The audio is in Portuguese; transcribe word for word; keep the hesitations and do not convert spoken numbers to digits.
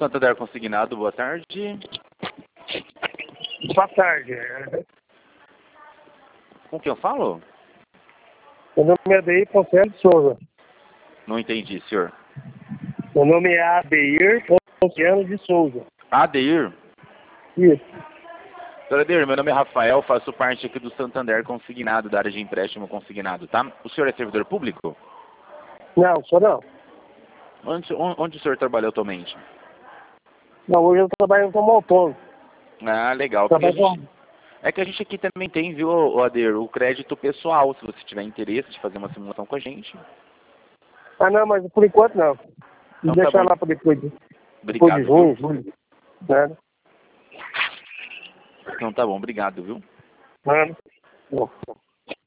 Santander Consignado, boa tarde. Boa tarde. Com quem eu falo? Meu nome é Adeir Poncelli de Souza. Não entendi, senhor. Meu nome é Adeir Poncelli de Souza. Adeir? Isso. Senhor Adeir, meu nome é Rafael, faço parte aqui do Santander Consignado, da área de empréstimo consignado, tá? O senhor é servidor público? Não, sou não. Onde, onde o senhor trabalha atualmente? Não, hoje eu trabalho como autônomo. Ah, legal. Porque a gente, é que a gente aqui também tem, viu, Adeir, o crédito pessoal, se você tiver interesse de fazer uma simulação com a gente. Ah, não, mas por enquanto não. Então, Deixar tá bom. lá para depois de, depois de Obrigado, junho, viu? julho. Nada. Então tá bom, obrigado, viu? Nada. Bom.